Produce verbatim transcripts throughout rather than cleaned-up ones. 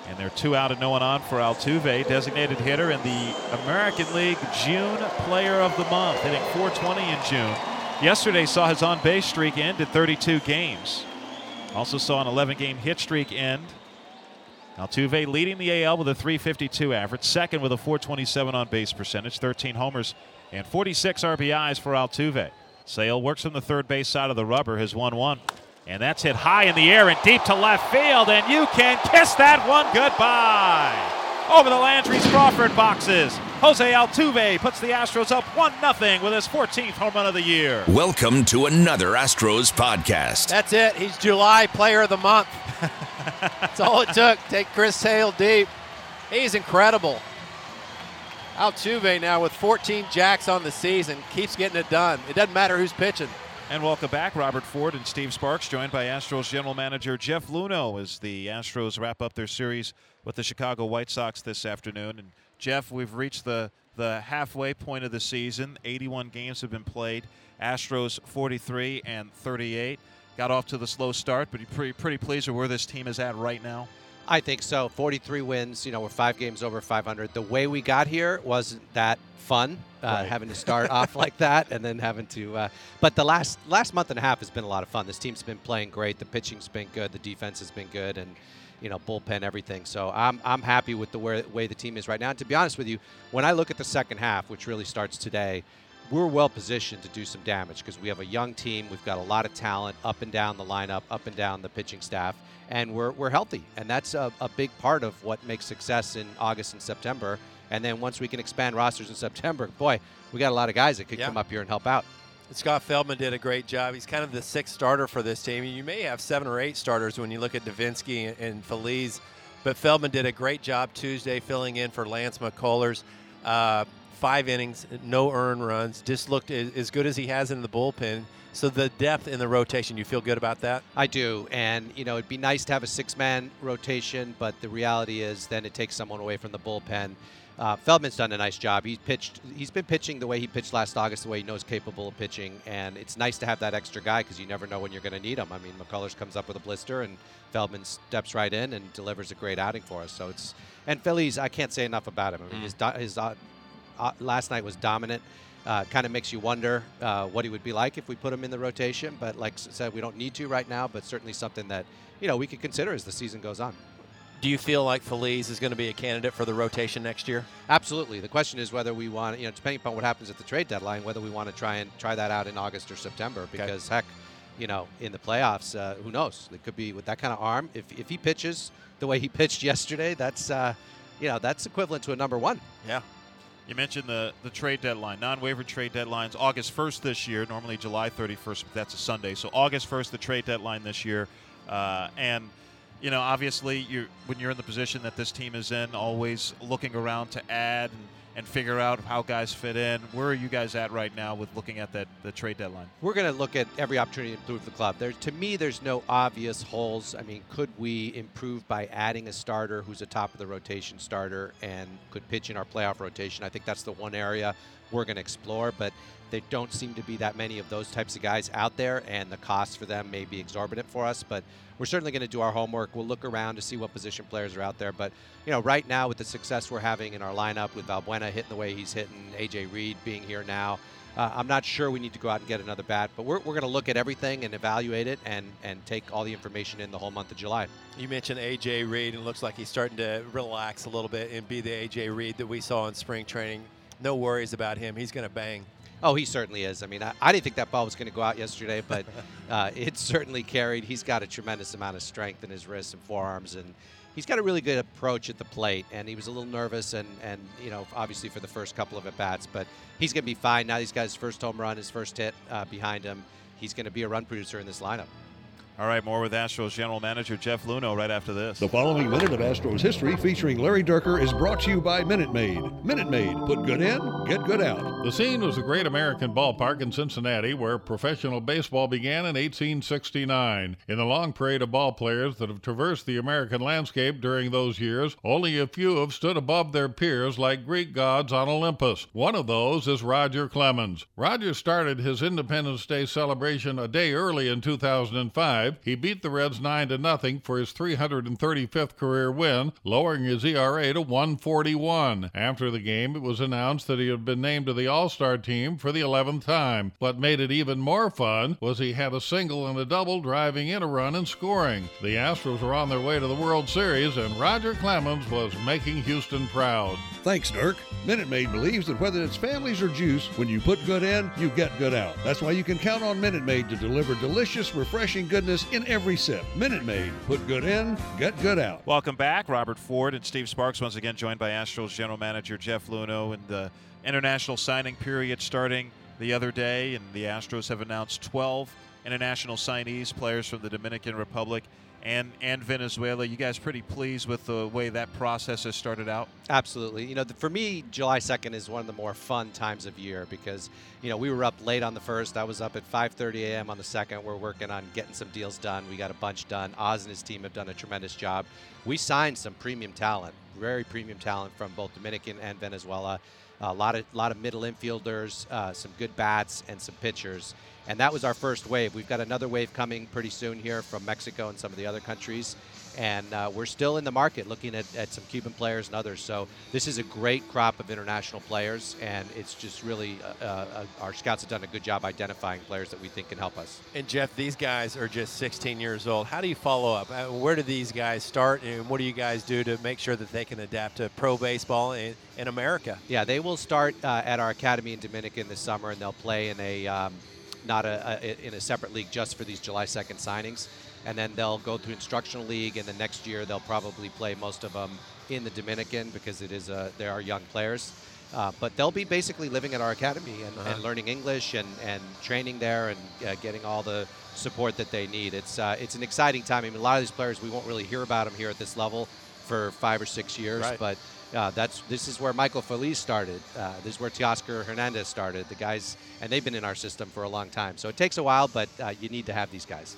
And they're two out and no one on for Altuve, designated hitter in the American League June Player of the Month, hitting four twenty in June. Yesterday saw his on-base streak end at thirty-two games. Also saw an eleven-game hit streak end. Altuve leading the A L with a three fifty-two average, second with a four twenty-seven on-base percentage, thirteen homers and forty-six R B Is for Altuve. Sale works from the third base side of the rubber, his one one. And that's hit high in the air and deep to left field, and you can kiss that one goodbye. Over the Landry-Crawford boxes, Jose Altuve puts the Astros up one nothing with his fourteenth home run of the year. Welcome to another Astros podcast. That's it. He's July Player of the Month. That's all it took. Take Chris Sale deep. He's incredible. Altuve now with fourteen jacks on the season, keeps getting it done. It doesn't matter who's pitching. And welcome back, Robert Ford and Steve Sparks, joined by Astros general manager Jeff Luhnow as the Astros wrap up their series with the Chicago White Sox this afternoon. And Jeff, we've reached the, the halfway point of the season. eighty-one games have been played. Astros forty-three and thirty-eight. Got off to the slow start, but you're pretty, pretty pleased with where this team is at right now? I think so. forty-three wins. You know, we're five games over five hundred. The way we got here wasn't that fun, uh, right. having to start off like that and then having to. Uh, but the last last month and a half has been a lot of fun. This team's been playing great. The pitching's been good. The defense has been good, and you know, bullpen, everything. So I'm I'm happy with the way, way the team is right now. And to be honest with you, when I look at the second half, which really starts today, we're well positioned to do some damage because we have a young team. We've got a lot of talent up and down the lineup, up and down the pitching staff, and we're we're healthy. And that's a, a big part of what makes success in August and September. And then once we can expand rosters in September, boy, we got a lot of guys that could yeah. come up here and help out. Scott Feldman did a great job. He's kind of the sixth starter for this team. You may have seven or eight starters when you look at Davinsky and, and Feliz, but Feldman did a great job Tuesday filling in for Lance McCullers. Uh, five innings, no earned runs, just looked as, as good as he has in the bullpen. So the depth in the rotation, you feel good about that? I do, and you know, it'd be nice to have a six-man rotation, but the reality is then it takes someone away from the bullpen. Uh, Feldman's done a nice job. He's pitched. He's been pitching the way he pitched last August, the way he knows capable of pitching, and it's nice to have that extra guy because you never know when you're going to need him. I mean, McCullers comes up with a blister, and Feldman steps right in and delivers a great outing for us. So it's and Feliz, I can't say enough about him. I mean, mm. his do, his uh, uh, last night was dominant. Uh, kind of makes you wonder uh, what he would be like if we put him in the rotation. But like I said, we don't need to right now. But certainly something that you know we could consider as the season goes on. Do you feel like Feliz is going to be a candidate for the rotation next year? Absolutely. The question is whether we want, you know, depending upon what happens at the trade deadline, whether we want to try and try that out in August or September. Because okay. heck, you know, in the playoffs, uh, who knows? It could be with that kind of arm. If if he pitches the way he pitched yesterday, that's uh, you know, that's equivalent to a number one. Yeah. You mentioned the, the trade deadline. Non-waiver trade deadline's August first this year, normally July thirty-first, but that's a Sunday. So August first, the trade deadline this year. Uh, and, you know, obviously, you when you're in the position that this team is in, always looking around to add and, and figure out how guys fit in. Where are you guys at right now with looking at that the trade deadline? We're going to look at every opportunity to improve the club. There, to me, there's no obvious holes. I mean, could we improve by adding a starter who's a top of the rotation starter and could pitch in our playoff rotation? I think that's the one area we're going to explore, but there don't seem to be that many of those types of guys out there, and the cost for them may be exorbitant for us, but we're certainly going to do our homework. We'll look around to see what position players are out there, but you know, right now with the success we're having in our lineup with Valbuena hitting the way he's hitting, A J Reed being here now, uh, I'm not sure we need to go out and get another bat, but we're, we're going to look at everything and evaluate it and, and take all the information in the whole month of July. You mentioned A J Reed, and it looks like he's starting to relax a little bit and be the A J Reed that we saw in spring training. No worries about him. He's going to bang. Oh, he certainly is. I mean, I, I didn't think that ball was going to go out yesterday, but uh, it certainly carried. He's got a tremendous amount of strength in his wrists and forearms, and he's got a really good approach at the plate. And he was a little nervous, and, and you know, obviously for the first couple of at-bats, but he's going to be fine. Now he's got his first home run, his first hit uh, behind him. He's going to be a run producer in this lineup. All right, more with Astros general manager Jeff Luhnow right after this. The following minute of Astros history featuring Larry Durker is brought to you by Minute Maid. Minute Maid, put good in, get good out. The scene was the Great American Ballpark in Cincinnati, where professional baseball began in eighteen sixty-nine. In the long parade of ball players that have traversed the American landscape during those years, only a few have stood above their peers like Greek gods on Olympus. One of those is Roger Clemens. Roger started his Independence Day celebration a day early in two thousand five five. He beat the Reds nine to nothing for his three hundred thirty-fifth career win, lowering his E R A to one forty-one. After the game, it was announced that he had been named to the All-Star team for the eleventh time. What made it even more fun was he had a single and a double, driving in a run and scoring. The Astros were on their way to the World Series, and Roger Clemens was making Houston proud. Thanks, Dirk. Minute Maid believes that whether it's families or juice, when you put good in, you get good out. That's why you can count on Minute Maid to deliver delicious, refreshing goodness in every sip. Minute Maid, put good in, get good out. Welcome back. Robert Ford and Steve Sparks once again joined by Astros General Manager Jeff Luhnow, and the international signing period starting the other day, and the Astros have announced twelve international signees, players from the Dominican Republic and and Venezuela. You guys pretty pleased with the way that process has started out? Absolutely. You know, the, for me, July second is one of the more fun times of year because, you know, we were up late on the first. I was up at five thirty a.m. on the second. We're working on getting some deals done. We got a bunch done. Oz and his team have done a tremendous job. We signed some premium talent, very premium talent from both Dominican and Venezuela. A lot of lot of middle infielders, uh, some good bats, and some pitchers. And that was our first wave. We've got another wave coming pretty soon here from Mexico and some of the other countries. And uh, we're still in the market looking at, at some Cuban players and others. So this is a great crop of international players, and it's just really uh, uh, our scouts have done a good job identifying players that we think can help us. And, Jeff, these guys are just sixteen years old. How do you follow up? Uh, where do these guys start, and what do you guys do to make sure that they can adapt to pro baseball in, in America? Yeah, they will start uh, at our academy in Dominican this summer, and they'll play in a um, not a, a in a separate league just for these July second signings. And then they'll go to instructional league, and the next year they'll probably play most of them in the Dominican because it is a, they are young players. Uh, but they'll be basically living at our academy and, uh-huh. and learning English and, and training there and uh, getting all the support that they need. It's uh, it's an exciting time. I mean, a lot of these players, we won't really hear about them here at this level for five or six years. Right. But uh, that's this is where Michael Feliz started. Uh, this is where Teoscar Hernandez started. The guys, and they've been in our system for a long time. So it takes a while, but uh, you need to have these guys.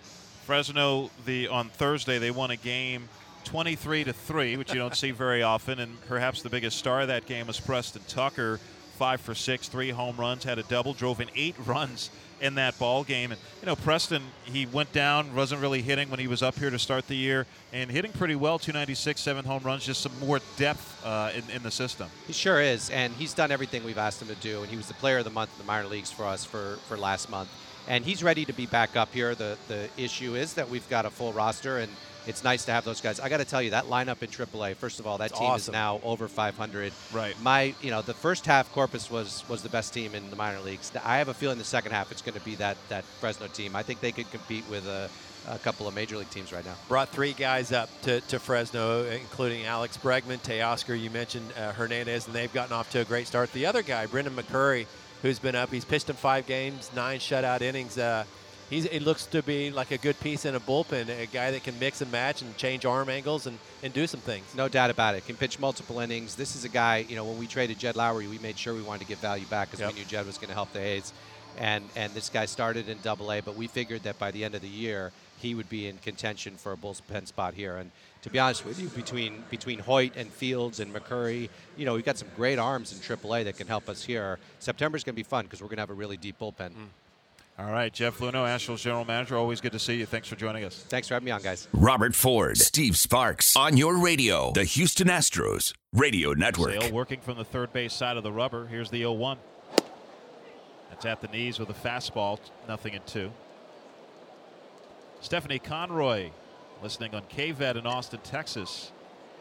Fresno, the on Thursday, they won a game twenty-three to three, which you don't see very often, and perhaps the biggest star of that game was Preston Tucker, five for six, three home runs, had a double, drove in eight runs in that ball game. And you know, Preston, he went down, wasn't really hitting when he was up here to start the year, and hitting pretty well, two ninety-six, seven home runs, just some more depth uh, in, in the system. He sure is, and he's done everything we've asked him to do, and he was the player of the month in the minor leagues for us for, for last month. And he's ready to be back up here. The the issue is that we've got a full roster, and it's nice to have those guys. I got to tell you, that lineup in triple A, first of all, that it's team awesome. is now over five hundred. Right. My, you know, the first half, Corpus was was the best team in the minor leagues. I have a feeling the second half it's going to be that that Fresno team. I think they could compete with a, a couple of major league teams right now. Brought three guys up to, to Fresno, including Alex Bregman, Teoscar, you mentioned uh, Hernandez, and they've gotten off to a great start. The other guy, Brendan McCurry, who's been up, he's pitched in five games, nine shutout innings. Uh, He's, it looks to be like a good piece in a bullpen, a guy that can mix and match and change arm angles and, and do some things. No doubt about it. Can pitch multiple innings. This is a guy, you know, when we traded Jed Lowry, we made sure we wanted to give value back because yep. we knew Jed was going to help the A's. And, and this guy started in double A, but we figured that by the end of the year, he would be in contention for a bullpen spot here. And to be honest with you, between between Hoyt and Fields and McCurry, you know, we've got some great arms in triple A that can help us here. September's going to be fun because we're going to have a really deep bullpen. Mm. All right, Jeff Luhnow, Astros General Manager. Always good to see you. Thanks for joining us. Thanks for having me on, guys. Robert Ford, Steve Sparks, on your radio, the Houston Astros Radio Network. Sale working from the third base side of the rubber. Here's the oh one. That's at the knees with a fastball, nothing in two. Stephanie Conroy, listening on K V E D in Austin, Texas.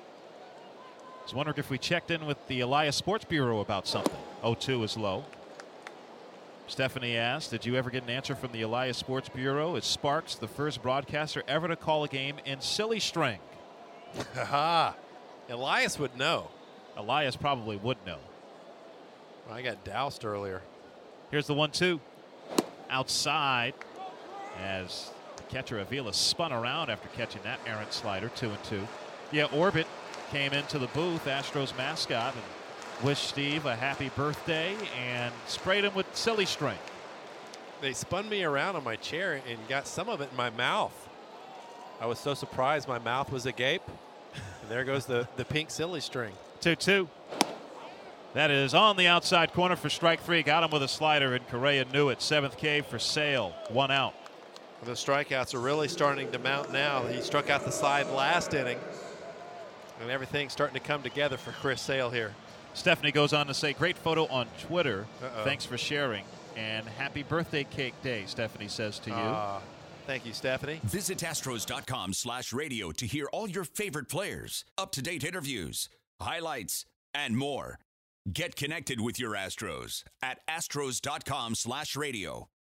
I was wondering if we checked in with the Elias Sports Bureau about something. oh two is low. Stephanie asked, did you ever get an answer from the Elias Sports Bureau? Is Sparks the first broadcaster ever to call a game in silly string? Haha. Elias would know. Elias probably would know. Well, I got doused earlier. Here's the one two. Outside as the catcher Avila spun around after catching that errant slider, two and two. Yeah, Orbit came into the booth, Astros mascot, and wished Steve a happy birthday and sprayed him with silly string. They spun me around on my chair and got some of it in my mouth. I was so surprised my mouth was agape. And there goes the, the pink silly string. two two. That is on the outside corner for strike three. Got him with a slider, and Correa knew it. Seventh K for Sale. One out. The strikeouts are really starting to mount now. He struck out the side last inning, and everything's starting to come together for Chris Sale here. Stephanie goes on to say, great photo on Twitter. Uh-oh. Thanks for sharing. And happy birthday cake day, Stephanie says to you. Uh, thank you, Stephanie. Visit Astros.com slash radio to hear all your favorite players, up-to-date interviews, highlights, and more. Get connected with your Astros at Astros.com slash radio.